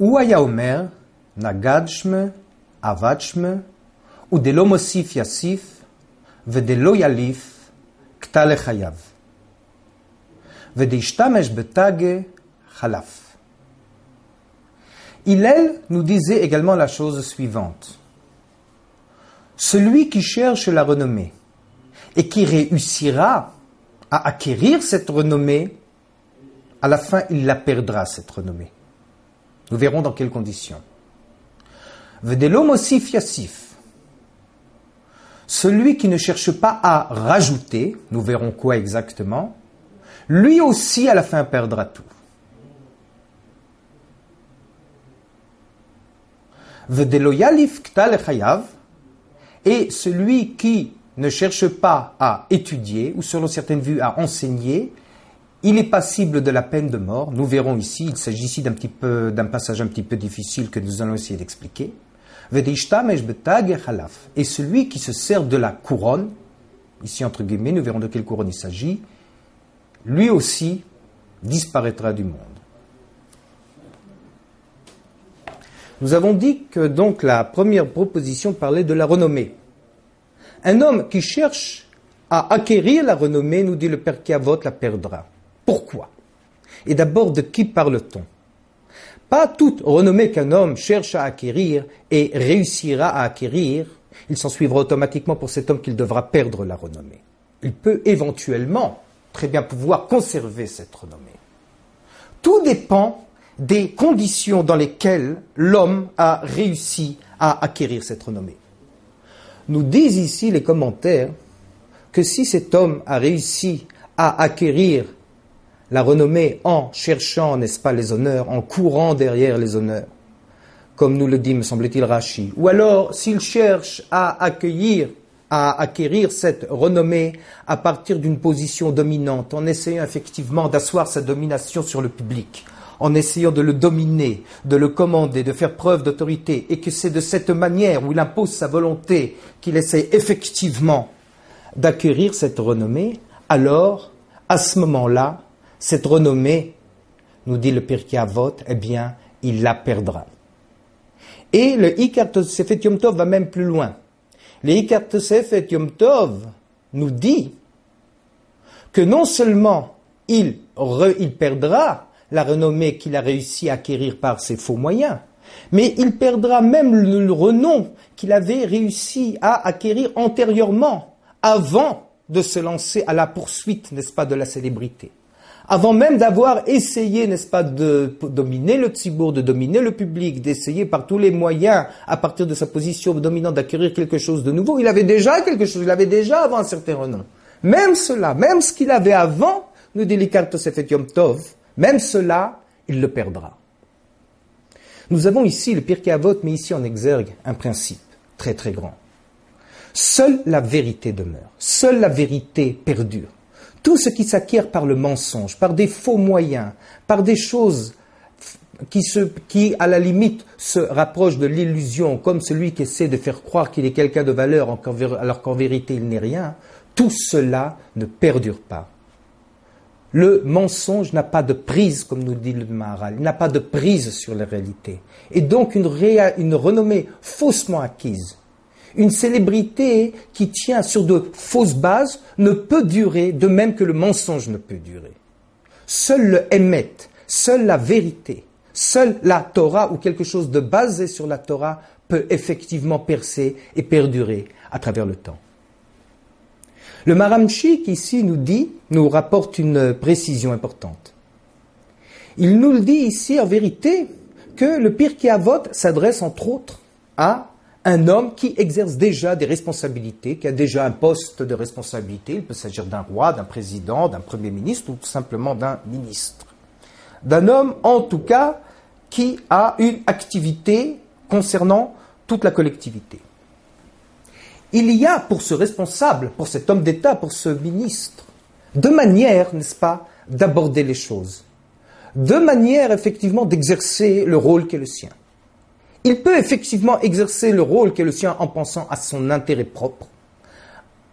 הוא היה אומר, נגד שמה, עבד שמה, ודלא מוסיף יסיף, ודלא יליף, קטע לחייו. ודהשתמש בתגה, חלף. Hillel nous disait également la chose suivante. Celui qui cherche la renommée et qui réussira à acquérir cette renommée, à la fin, il la perdra, cette renommée. Nous verrons dans quelles conditions. V'delom osif yassif. Celui qui ne cherche pas à rajouter, nous verrons quoi exactement, lui aussi, à la fin, perdra tout. V'delo yalif kta lechayav. Et celui qui ne cherche pas à étudier, ou selon certaines vues à enseigner, il est passible de la peine de mort. Nous verrons ici, il s'agit ici d'un passage un petit peu difficile que nous allons essayer d'expliquer. Et celui qui se sert de la couronne, ici entre guillemets, nous verrons de quelle couronne il s'agit, lui aussi disparaîtra du monde. Nous avons dit que donc la première proposition parlait de la renommée. Un homme qui cherche à acquérir la renommée, nous dit le Père Kiavot, la perdra. Pourquoi? Et d'abord, de qui parle-t-on? Pas toute renommée qu'un homme cherche à acquérir et réussira à acquérir, il s'en suivra automatiquement pour cet homme qu'il devra perdre la renommée. Il peut éventuellement très bien pouvoir conserver cette renommée. Tout dépend des conditions dans lesquelles l'homme a réussi à acquérir cette renommée. Nous disent ici les commentaires que si cet homme a réussi à acquérir la renommée en cherchant, n'est-ce pas, les honneurs, en courant derrière les honneurs, comme nous le dit, me semble-t-il, Rashi, ou alors s'il cherche à acquérir cette renommée à partir d'une position dominante, en essayant effectivement d'asseoir sa domination sur le public, en essayant de le dominer, de le commander, de faire preuve d'autorité, et que c'est de cette manière où il impose sa volonté qu'il essaie effectivement d'acquérir cette renommée, alors, à ce moment-là, cette renommée, nous dit le Pirkei Avot, eh bien, il la perdra. Et le Ikar Tosefet Yom Tov va même plus loin. Le Ikar Tosefet Yom Tov nous dit que non seulement il perdra la renommée qu'il a réussi à acquérir par ses faux moyens, mais il perdra même le renom qu'il avait réussi à acquérir antérieurement, avant de se lancer à la poursuite, n'est-ce pas, de la célébrité. Avant même d'avoir essayé, n'est-ce pas, de dominer le tzibour, de dominer le public, d'essayer par tous les moyens, à partir de sa position dominante, d'acquérir quelque chose de nouveau, il avait déjà quelque chose, il avait déjà avant un certain renom. Même cela, même ce qu'il avait avant, nous dit l'Ikar Tosefet Yom Tov, même cela, il le perdra. Nous avons ici le Pirkei Avot, mais ici en exergue un principe très très grand. Seule la vérité demeure, seule la vérité perdure. Tout ce qui s'acquiert par le mensonge, par des faux moyens, par des choses qui à la limite se rapprochent de l'illusion, comme celui qui essaie de faire croire qu'il est quelqu'un de valeur alors qu'en vérité il n'est rien, tout cela ne perdure pas. Le mensonge n'a pas de prise, comme nous dit le Maharal, il n'a pas de prise sur la réalité. Et donc une renommée faussement acquise, une célébrité qui tient sur de fausses bases ne peut durer, de même que le mensonge ne peut durer. Seul le émet, seule la vérité, seule la Torah ou quelque chose de basé sur la Torah peut effectivement percer et perdurer à travers le temps. Le Maramchik ici nous rapporte une précision importante. Il nous le dit ici en vérité que le Pirkei Avot s'adresse entre autres à un homme qui exerce déjà des responsabilités, qui a déjà un poste de responsabilité. Il peut s'agir d'un roi, d'un président, d'un premier ministre ou tout simplement d'un ministre. D'un homme en tout cas qui a une activité concernant toute la collectivité. Il y a pour ce responsable, pour cet homme d'État, pour ce ministre, deux manières, n'est-ce pas, d'aborder les choses. Deux manières, effectivement, d'exercer le rôle qui est le sien. Il peut effectivement exercer le rôle qui est le sien en pensant à son intérêt propre,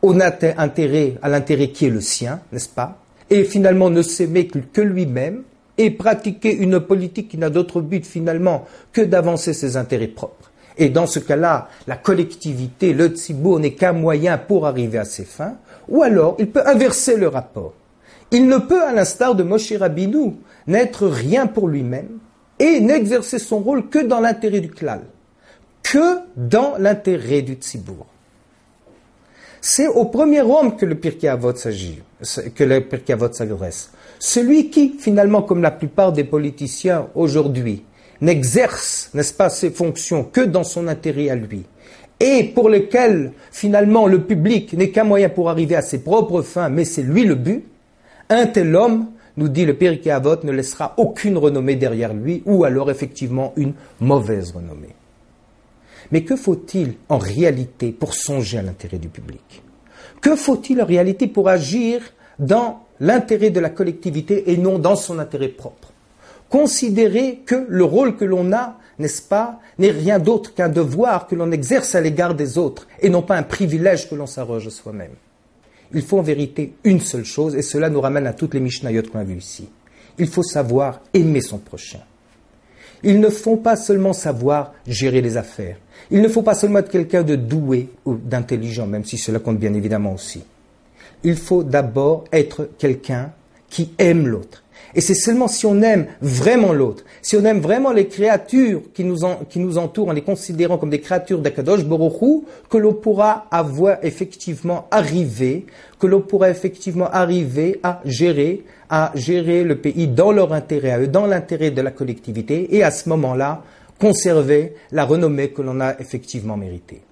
à l'intérêt qui est le sien, n'est-ce pas, et finalement ne s'aimer que lui-même, et pratiquer une politique qui n'a d'autre but finalement que d'avancer ses intérêts propres. Et dans ce cas-là, la collectivité, le tzibour n'est qu'un moyen pour arriver à ses fins, ou alors il peut inverser le rapport. Il ne peut, à l'instar de Moshe Rabbeinu, n'être rien pour lui-même et n'exercer son rôle que dans l'intérêt du klal, que dans l'intérêt du tzibour. C'est au premier homme que le Pirkei Avot s'adresse. Celui qui, finalement, comme la plupart des politiciens aujourd'hui, n'exerce, n'est-ce pas, ses fonctions que dans son intérêt à lui, et pour lequel, finalement, le public n'est qu'un moyen pour arriver à ses propres fins, mais c'est lui le but, un tel homme, nous dit le Pirkei Avot, ne laissera aucune renommée derrière lui, ou alors effectivement une mauvaise renommée. Mais que faut-il en réalité pour songer à l'intérêt du public? Que faut-il en réalité pour agir dans l'intérêt de la collectivité et non dans son intérêt propre? Considérer que le rôle que l'on a, n'est-ce pas, n'est rien d'autre qu'un devoir que l'on exerce à l'égard des autres et non pas un privilège que l'on s'arroge soi-même. Il faut en vérité une seule chose, et cela nous ramène à toutes les Mishnayot qu'on a vues ici. Il faut savoir aimer son prochain. Il ne faut pas seulement savoir gérer les affaires. Il ne faut pas seulement être quelqu'un de doué ou d'intelligent, même si cela compte bien évidemment aussi. Il faut d'abord être quelqu'un qui aime l'autre. Et c'est seulement si on aime vraiment l'autre, si on aime vraiment les créatures qui nous entourent en les considérant comme des créatures d'Akadosh Baruch Hu, que l'on pourra effectivement arriver à gérer le pays dans leur intérêt à eux, dans l'intérêt de la collectivité, et à ce moment-là, conserver la renommée que l'on a effectivement méritée.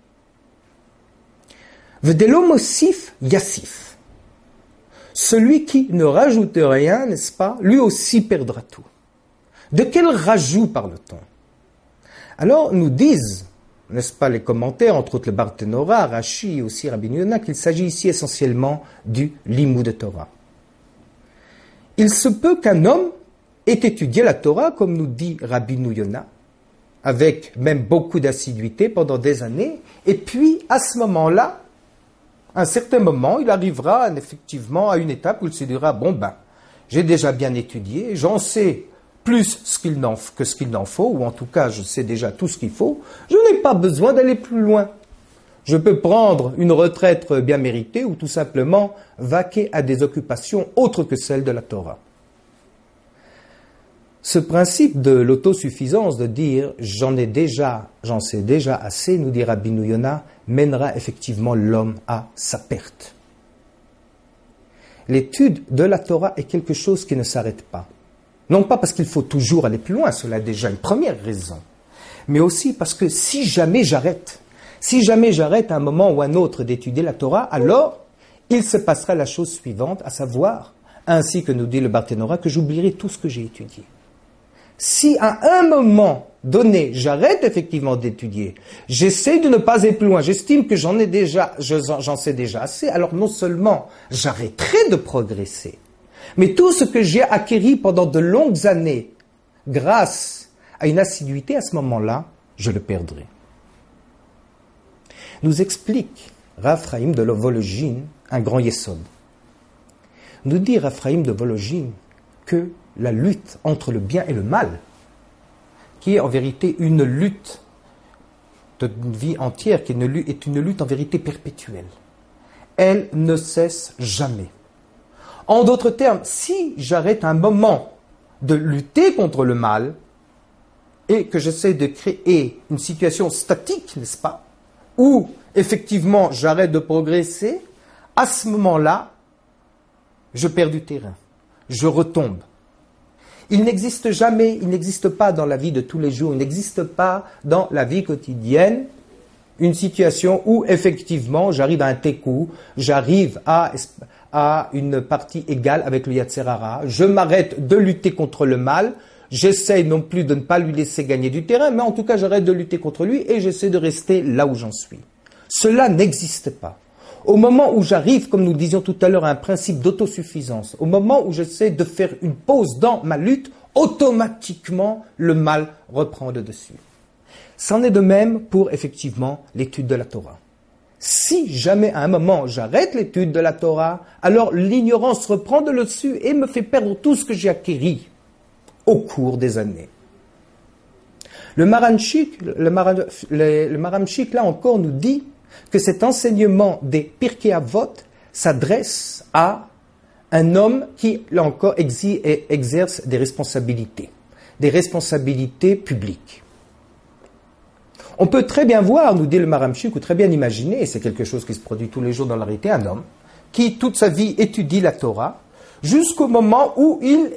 V'delo mosif yassif. Celui qui ne rajoute rien, n'est-ce pas, lui aussi perdra tout. De quel rajout parle-t-on? Alors, nous disent, n'est-ce pas, les commentaires, entre autres le Barthénora, Rashi et aussi Rabbeinu Yonah, qu'il s'agit ici essentiellement du limud de Torah. Il se peut qu'un homme ait étudié la Torah, comme nous dit Rabbeinu Yonah, avec même beaucoup d'assiduité pendant des années, et puis, à ce moment-là, à un certain moment, il arrivera effectivement à une étape où il se dira, j'ai déjà bien étudié, j'en sais plus que ce qu'il n'en faut, ou en tout cas, je sais déjà tout ce qu'il faut, je n'ai pas besoin d'aller plus loin. Je peux prendre une retraite bien méritée ou tout simplement vaquer à des occupations autres que celles de la Torah. Ce principe de l'autosuffisance, de dire j'en sais déjà assez, nous dit Rabbeinu Yonah, mènera effectivement l'homme à sa perte. L'étude de la Torah est quelque chose qui ne s'arrête pas. Non pas parce qu'il faut toujours aller plus loin, cela est déjà une première raison, mais aussi parce que si jamais j'arrête à un moment ou à un autre d'étudier la Torah, alors il se passera la chose suivante, à savoir, ainsi que nous dit le Barthénora, que j'oublierai tout ce que j'ai étudié. Si à un moment donné, j'arrête effectivement d'étudier, j'essaie de ne pas aller plus loin, j'estime que j'en sais déjà assez, alors non seulement j'arrêterai de progresser, mais tout ce que j'ai acquis pendant de longues années, grâce à une assiduité, à ce moment-là, je le perdrai. Nous explique Raphaïm de Volojine, un grand yesod. Nous dit Raphaïm de Volojine que la lutte entre le bien et le mal, qui est en vérité une lutte d'une vie entière, qui est une lutte en vérité perpétuelle, elle ne cesse jamais. En d'autres termes, si j'arrête un moment de lutter contre le mal et que j'essaie de créer une situation statique, n'est-ce pas, où effectivement j'arrête de progresser, à ce moment-là, je perds du terrain, je retombe. Il n'existe pas dans la vie de tous les jours, il n'existe pas dans la vie quotidienne une situation où effectivement j'arrive à un tekou, j'arrive à une partie égale avec le Yetzer Hara, je m'arrête de lutter contre le mal, j'essaie non plus de ne pas lui laisser gagner du terrain, mais en tout cas j'arrête de lutter contre lui et j'essaie de rester là où j'en suis. Cela n'existe pas. Au moment où j'arrive, comme nous disions tout à l'heure, à un principe d'autosuffisance, au moment où j'essaie de faire une pause dans ma lutte, automatiquement le mal reprend le dessus. C'en est de même pour effectivement l'étude de la Torah. Si jamais à un moment j'arrête l'étude de la Torah, alors l'ignorance reprend le dessus et me fait perdre tout ce que j'ai acquis. au cours des années. Le Maramchik, là encore, nous dit que cet enseignement des Pirkei Avot s'adresse à un homme qui, là encore, exerce des responsabilités publiques. On peut très bien voir, nous dit le Maramchik, ou très bien imaginer, et c'est quelque chose qui se produit tous les jours dans la réalité, un homme qui, toute sa vie, étudie la Torah, jusqu'au moment où il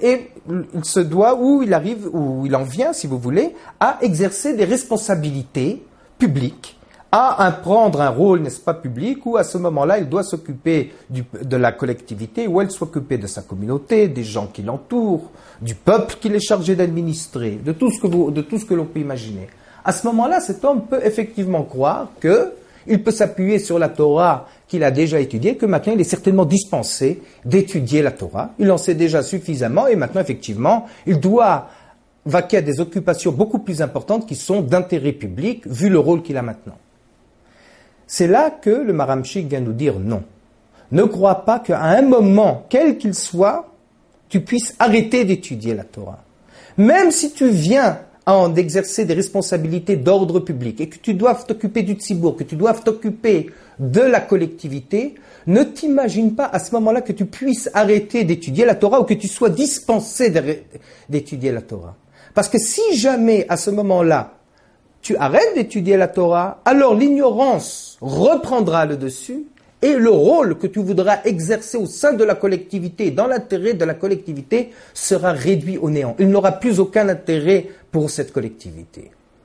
en vient, si vous voulez, à exercer des responsabilités publiques, à prendre un rôle, n'est-ce pas, public, où à ce moment-là, il doit s'occuper de la collectivité, ou elle s'occuper de sa communauté, des gens qui l'entourent, du peuple qu'il est chargé d'administrer, de tout ce que l'on peut imaginer. À ce moment-là, cet homme peut effectivement croire qu'il peut s'appuyer sur la Torah qu'il a déjà étudiée, que maintenant il est certainement dispensé d'étudier la Torah. Il en sait déjà suffisamment et maintenant, effectivement, il doit vaquer à des occupations beaucoup plus importantes qui sont d'intérêt public, vu le rôle qu'il a maintenant. C'est là que le Maramchik vient nous dire non. Ne crois pas qu'à un moment, quel qu'il soit, tu puisses arrêter d'étudier la Torah. Même si tu viens d'exercer des responsabilités d'ordre public et que tu doives t'occuper du tzibour, que tu doives t'occuper de la collectivité, ne t'imagine pas à ce moment-là que tu puisses arrêter d'étudier la Torah ou que tu sois dispensé d'étudier la Torah. Parce que si jamais à ce moment-là, tu arrêtes d'étudier la Torah, alors l'ignorance reprendra le dessus et le rôle que tu voudras exercer au sein de la collectivité, dans l'intérêt de la collectivité, sera réduit au néant. Il n'aura plus aucun intérêt pour cette collectivité.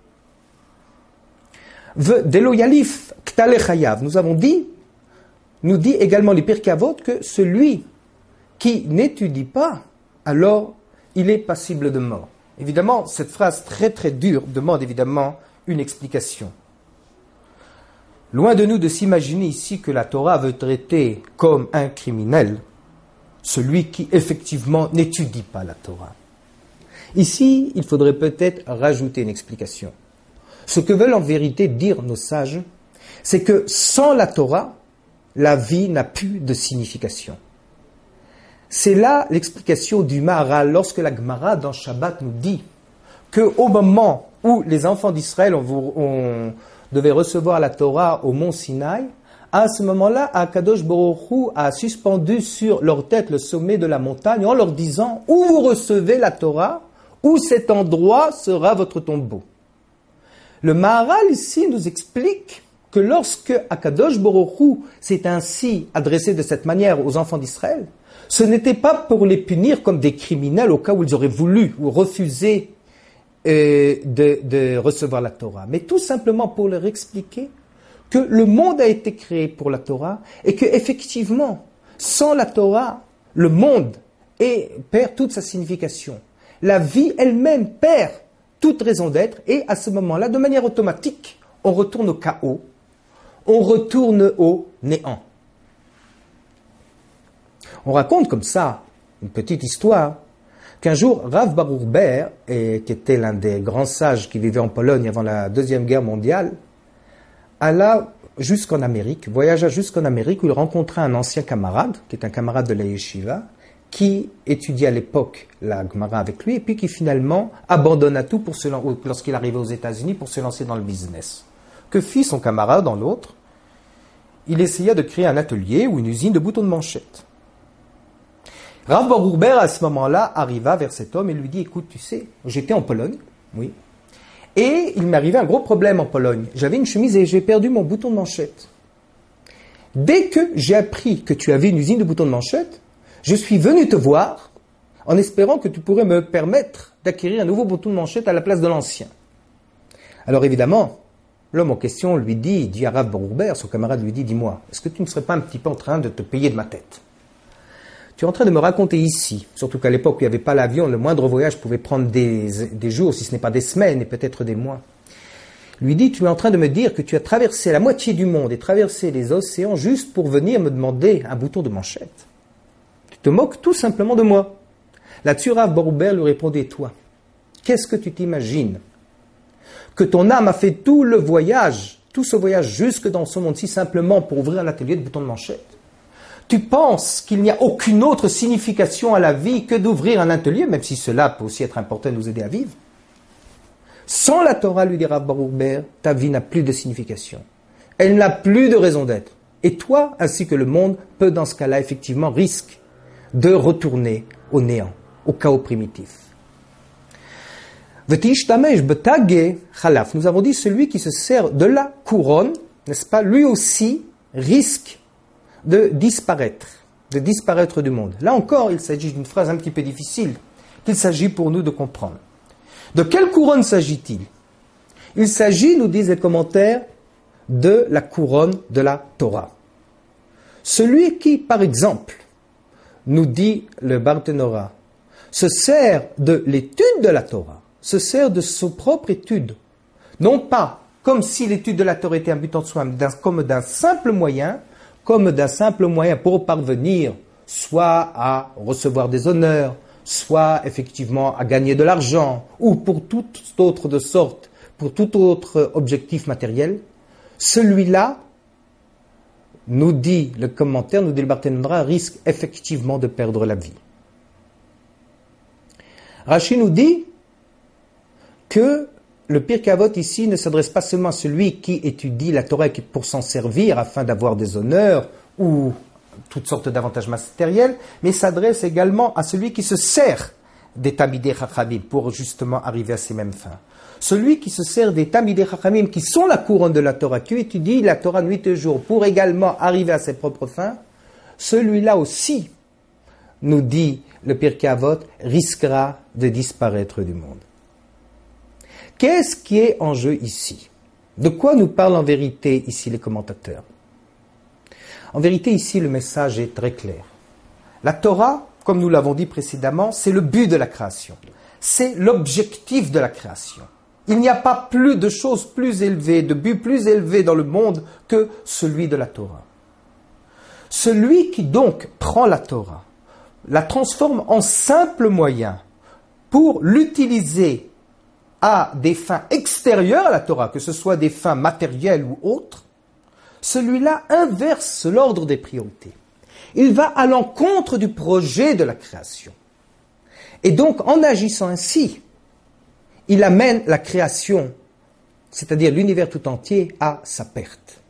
Deloyalif ktale chayav, nous dit également les Pirkei Avot que celui qui n'étudie pas, alors il est passible de mort. Évidemment, cette phrase très très dure demande évidemment une explication. Loin de nous de s'imaginer ici que la Torah veut traiter comme un criminel celui qui effectivement n'étudie pas la Torah. Ici, il faudrait peut-être rajouter une explication. Ce que veulent en vérité dire nos sages, c'est que sans la Torah, la vie n'a plus de signification. C'est là l'explication du Maharal lorsque la Gemara dans Shabbat nous dit qu'au moment où les enfants d'Israël devaient recevoir la Torah au mont Sinaï, à ce moment-là, Akadosh Baruch Hu a suspendu sur leur tête le sommet de la montagne en leur disant « Où vous recevez la Torah, où cet endroit sera votre tombeau ». Le Maharal ici nous explique que lorsque Akadosh Baruch Hu s'est ainsi adressé de cette manière aux enfants d'Israël, ce n'était pas pour les punir comme des criminels au cas où ils auraient voulu ou refusé de recevoir la Torah, mais tout simplement pour leur expliquer que le monde a été créé pour la Torah et que effectivement, sans la Torah, le monde perd toute sa signification. La vie elle-même perd toute raison d'être et à ce moment-là, de manière automatique, on retourne au chaos, on retourne au néant. On raconte comme ça une petite histoire qu'un jour, Rav Baruch Ber, qui était l'un des grands sages qui vivaient en Pologne avant la Deuxième Guerre mondiale, alla jusqu'en Amérique, voyagea jusqu'en Amérique où il rencontra un ancien camarade, qui est un camarade de la Yeshiva, qui étudiait à l'époque la Gemara avec lui et puis qui finalement abandonna tout lorsqu'il arrivait aux États-Unis pour se lancer dans le business. Que fit son camarade dans l'autre? Il essaya de créer un atelier ou une usine de boutons de manchette. Rav Baruch Ber, à ce moment-là, arriva vers cet homme et lui dit « Écoute, tu sais, j'étais en Pologne, oui, et il m'est arrivé un gros problème en Pologne. J'avais une chemise et j'ai perdu mon bouton de manchette. Dès que j'ai appris que tu avais une usine de boutons de manchette, je suis venu te voir en espérant que tu pourrais me permettre d'acquérir un nouveau bouton de manchette à la place de l'ancien. » Alors évidemment, l'homme en question lui dit à Rav Baruch Ber, son camarade lui dit « Dis-moi, est-ce que tu ne serais pas un petit peu en train de te payer de ma tête ? Tu es en train de me raconter ici, surtout qu'à l'époque où il n'y avait pas l'avion, le moindre voyage pouvait prendre des jours, si ce n'est pas des semaines et peut-être des mois. Lui dit, tu es en train de me dire que tu as traversé la moitié du monde et traversé les océans juste pour venir me demander un bouton de manchette. Tu te moques tout simplement de moi. Là-dessus, Rav Baruch Ber lui répondait, toi, qu'est-ce que tu t'imagines? Que ton âme a fait tout ce voyage jusque dans ce monde-ci simplement pour ouvrir l'atelier de boutons de manchette? tu penses qu'il n'y a aucune autre signification à la vie que d'ouvrir un atelier, même si cela peut aussi être important et nous aider à vivre. Sans la Torah, lui dira Baruch Ber, ta vie n'a plus de signification. Elle n'a plus de raison d'être. Et toi, ainsi que le monde, peut dans ce cas-là, effectivement, risque de retourner au néant, au chaos primitif. Nous avons dit celui qui se sert de la couronne, n'est-ce pas, lui aussi risque de disparaître du monde. Là encore, il s'agit d'une phrase un petit peu difficile, qu'il s'agit pour nous de comprendre. De quelle couronne s'agit-il? Il s'agit, nous disent les commentaires, de la couronne de la Torah. Celui qui, par exemple, nous dit le Barthénora, se sert de l'étude de la Torah, se sert de sa propre étude, non pas comme si l'étude de la Torah était un but en soi, mais comme d'un simple moyen pour parvenir soit à recevoir des honneurs, soit effectivement à gagner de l'argent, ou pour tout autre objectif matériel, celui-là, nous dit le commentaire, nous dit le Barthénora, risque effectivement de perdre la vie. Rashi nous dit que le Pirkei Avot ici ne s'adresse pas seulement à celui qui étudie la Torah pour s'en servir afin d'avoir des honneurs ou toutes sortes d'avantages matériels, mais s'adresse également à celui qui se sert des Talmidei Chachamim pour justement arriver à ces mêmes fins. Celui qui se sert des Talmidei Chachamim qui sont la couronne de la Torah, qui étudie la Torah nuit et jour pour également arriver à ses propres fins, celui-là aussi, nous dit le Pirkei Avot, risquera de disparaître du monde. Qu'est-ce qui est en jeu ici? De quoi nous parlent en vérité ici les commentateurs? En vérité ici le message est très clair. La Torah, comme nous l'avons dit précédemment, c'est le but de la création. C'est l'objectif de la création. Il n'y a pas plus de choses plus élevées, de buts plus élevés dans le monde que celui de la Torah. Celui qui donc prend la Torah, la transforme en simple moyen pour l'utiliser à des fins extérieures à la Torah, que ce soit des fins matérielles ou autres, celui-là inverse l'ordre des priorités. Il va à l'encontre du projet de la création. Et donc, en agissant ainsi, il amène la création, c'est-à-dire l'univers tout entier, à sa perte.